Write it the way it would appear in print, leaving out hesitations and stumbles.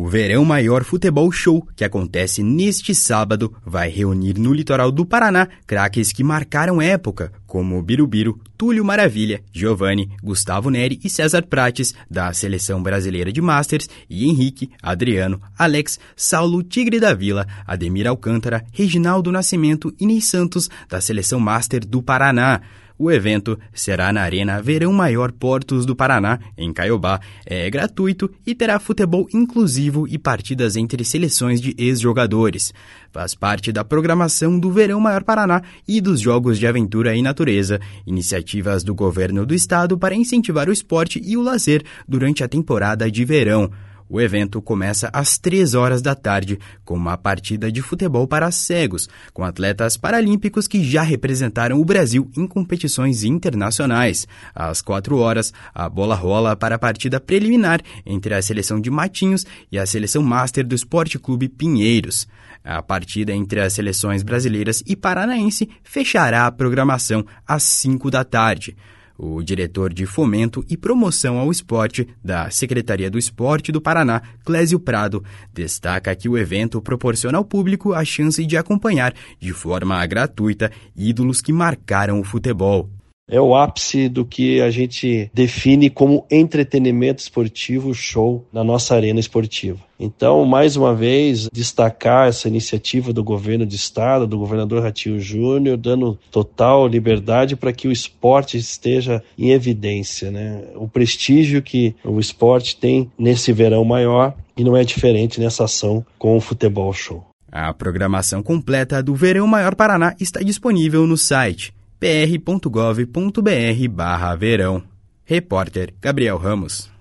Verão Maior Futebol Show, que acontece neste sábado, vai reunir no litoral do Paraná craques que marcaram época, como Birubiru, Túlio Maravilha, Giovani, Gustavo Neri e César Prates, da Seleção Brasileira de Masters, e Henrique, Adriano, Alex, Saulo Tigre da Vila, Ademir Alcântara, Reginaldo Nascimento e Ney Santos, da Seleção Master do Paraná. O evento será na Arena Verão Maior Portos do Paraná, em Caiobá. É gratuito e terá futebol inclusivo e partidas entre seleções de ex-jogadores. Faz parte da programação do Verão Maior Paraná e dos Jogos de Aventura e Natureza, iniciativas do governo do estado para incentivar o esporte e o lazer durante a temporada de verão. O evento começa às 3 horas da tarde, com uma partida de futebol para cegos, com atletas paralímpicos que já representaram o Brasil em competições internacionais. Às 4 horas, a bola rola para a partida preliminar entre a seleção de Matinhos e a seleção Master do Esporte Clube Pinheiros. A partida entre as seleções brasileiras e paranaense fechará a programação às 5 da tarde. O diretor de Fomento e Promoção ao Esporte da Secretaria do Esporte do Paraná, Clésio Prado, destaca que o evento proporciona ao público a chance de acompanhar, de forma gratuita, ídolos que marcaram o futebol. É o ápice do que a gente define como entretenimento esportivo show na nossa arena esportiva. Então, mais uma vez, destacar essa iniciativa do governo do estado, do governador Ratinho Júnior, dando total liberdade para que o esporte esteja em evidência, né? O prestígio que o esporte tem nesse verão maior, e não é diferente nessa ação com o futebol show. A programação completa do Verão Maior Paraná está disponível no site pr.gov.br/verão. Repórter Gabriel Ramos.